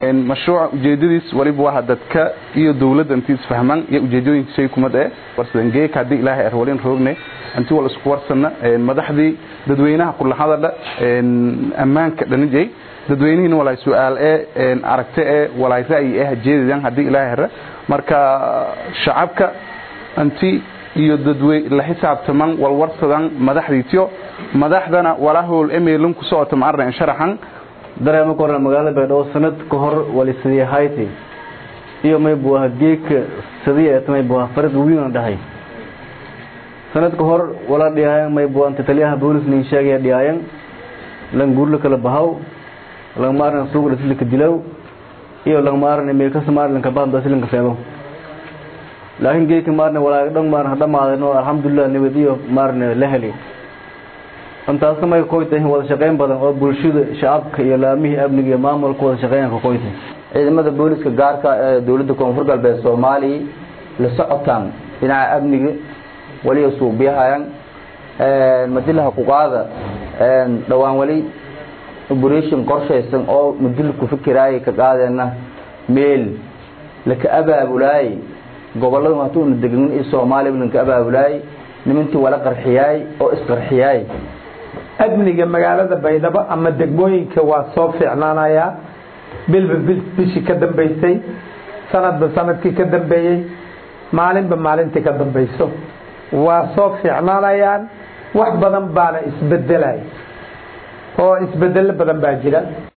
مشروع جديديس ولي بواحد دتك iyo dawladda intii isfahmaan iyo ujeedooyinka shay kumad ee warsadangeey ka hadii ilaahay arwalin roogne intii wal isku warsana madaxdii dadweynaha kula hadala ammaanka dhanjay dadweynihiina walaa su'aal aragte walaa ra'yi jeediyaan hadii ilaahay ra marka shacabka intii iyo dadwey la xisaabtaman wal warsadan madaxdiitiyo madaxdana wala hool emailin ku soo tamarna sharaxan dareemo koran magaalada Baydhabo sanad ka hor wali sidii hayti iyo may buuha geek sidii ay may buuha farad weyn dhahay sanad ka hor wala dhiyaan may buuha inta taliyaha booliska nin sheegay dhiyaan lan guurla kala bahaw lan maaran suuq la dilaw iyo lan maaran meel ka samaar lan ka baan dasilin ka feebo laakiin geek maaran wala dhan maaran hada maadano alxamdulillah nabadiyo maaran la heli antaas ma ay kooytay wada shaqeyn badan oo bulshada shacabka iyo laamihii amniga iyo maamulka wada shaqeyn ka kooytay ciidamada booliska gaarka ee dawladda koonfur galbeed Soomaaliya la socotaan dhinaca amniga waliyo suuqyahayaan madilaha xuquuqda dhawaan wali operation qorshaysan oo mudil ku fikiraay ka qaadana meel la ka abaabulay gobolada maatuun degan ee Soomaaliya la ka abaabulay nimantii wala qarxiyay oo isqarxiyay amniga magaalada Baydhabo ama degmooyinka waa soo fiicnaanaya bilbishi ka dambeysay sanadkii ka dambeeyay maalintii ka dambayso waa soo fiicnaanayaan wax badan baana isbedelay oo isbedel badan baa jira